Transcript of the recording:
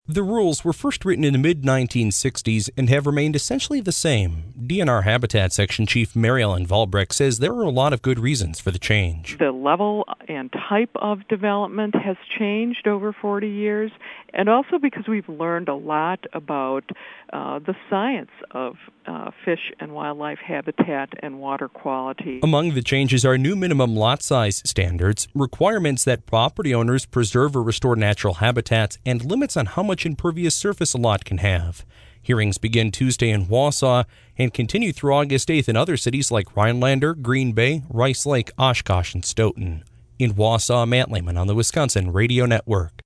The rules were first written in the mid-1960s and have remained essentially the same. DNR Habitat Section Chief Mary Ellen Valbrecht says there are a lot of good reasons for the change. The level and type of development has changed over 40 years, and also because we've learned a lot about the science of fish and wildlife habitat and water quality. Among the changes are new minimum lot size standards, requirements that property owners preserve or restore natural habitats, and limits on how much impervious surface a lot can have. Hearings begin Tuesday in Wausau and continue through August 8th in other cities like Rhinelander, Green Bay, Rice Lake, Oshkosh, and Stoughton. In Wausau, Matt Lehman on the Wisconsin Radio Network.